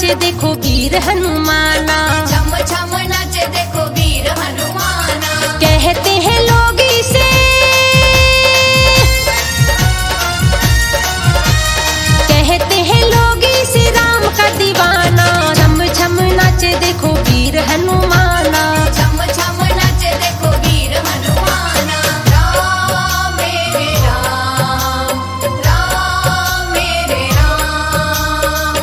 नाचे देखो वीर हनुमाना, छम छम नाचे देखो वीर हनुमाना। कहते हैं लोग इसे, कहते हैं लोग इसे राम का दीवाना। छम छम नाचे देखो वीर हनुमाना, छम छम नाचे देखो वीर हनुमाना। राम मेरे राम, राम मेरे राम।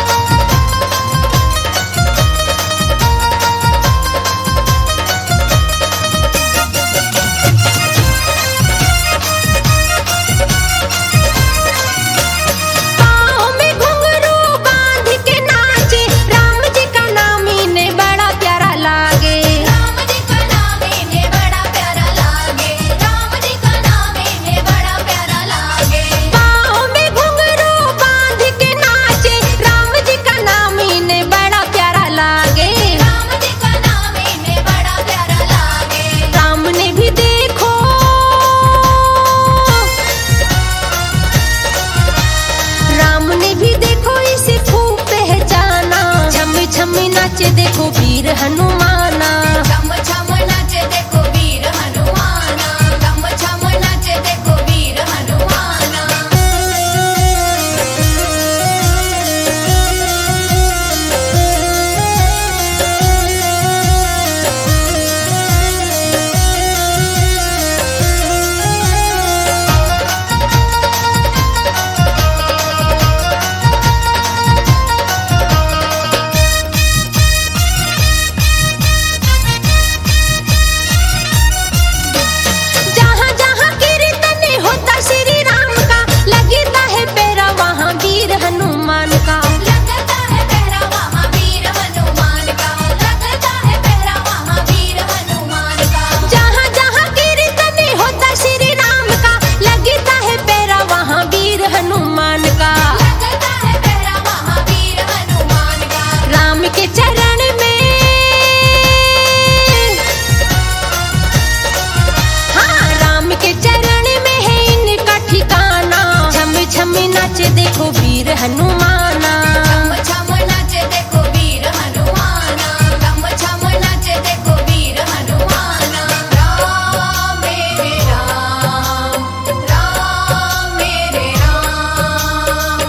पाँव में घुंघरू बांध के नाचे, राम जी का नाम इन्हें बड़ा प्यारा लागे। राम जी का नाम इन्हें बड़ा प्यारा लागे, राम जी का नाम इन्हें बड़ा प्यारा लागे। पाँव में घुंघरू बांध के नाचे, राम जी का नाम इन्हें बड़ा प्यारा लागे। राम जी का नाम इन्हें बड़ा प्यारा लागे। राम ने भी देखो, राम ने भी देखो इसे खूब पहचाना। छम छम नाचे देखो वीर हनुमाना, छम छम नाचे देखो वीर हनुमाना। छम छम नाचे देखो वीर हनुमाना। जहाँ जहाँ कीर्तन होता श्री राम का, लगता है पैरा वहाँ वीर हनुमान का। लगता है पहरा वहाँ वीर हनुमान का, लगता है पहरा वहाँ वीर हनुमान का। जहाँ जहाँ कीर्तन होता श्री राम का, लगता है पैरा वहाँ वीर हनुमान का। लगता है पहरा वहाँ वीर हनुमान का। राम के चरण में, हाँ राम के चरण में है इनका ठिकाना। छम छम नाचे देखो वीर हनुमाना, छम छम नाचे देखो वीर हनुमाना। छम छम नाचे देखो वीर हनुमाना। राम मेरे राम, राम मेरे राम।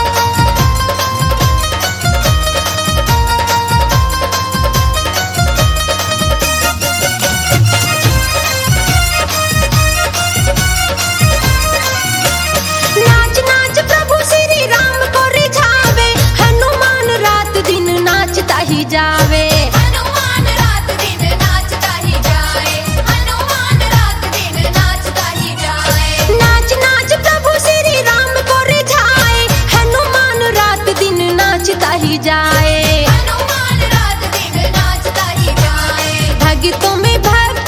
नाच नाच प्रभु श्री राम को रिझावे, हनुमान रात दिन नाचता ही जावे। हनुमान रात दिन नाचता ही जाए, हनुमान रात दिन नाचता ही जाए। नाच नाच प्रभु श्री राम को रिझाए, हनुमान रात दिन नाचता ही जाए। हनुमान रात दिन नाचता ही जाए। भक्तों में भक्त,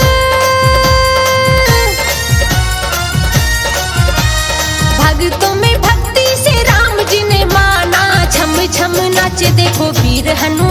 भक्तों में भक्ति से राम जी ने माना। छम छम नाचे देखो वीर हनुमान।